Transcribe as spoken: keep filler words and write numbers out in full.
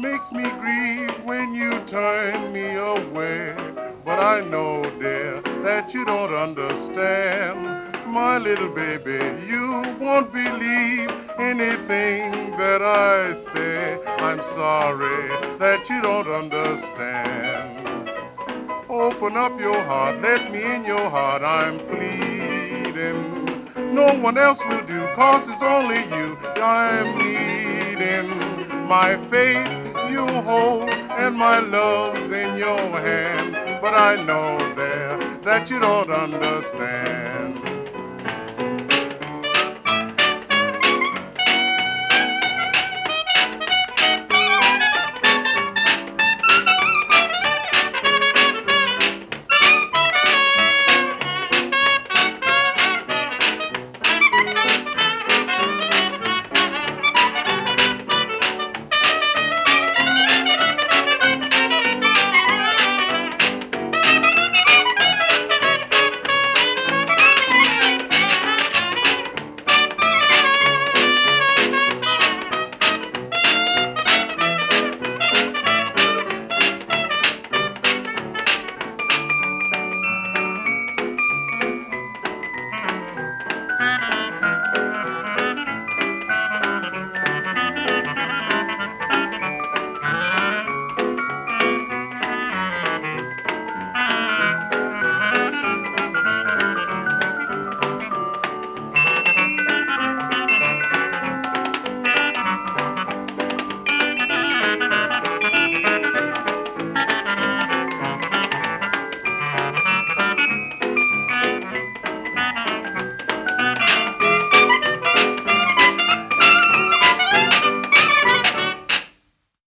makes me grieve when you turn me away. But I know, dear, that you don't understand. My little baby, you won't believe anything that I say. I'm sorry that you don't understand. Open up your heart, let me in your heart, I'm pleading. No one else will do, cause it's only you I'm needing. My faith you hold and my love's in your hand. But I know there that you don't understand.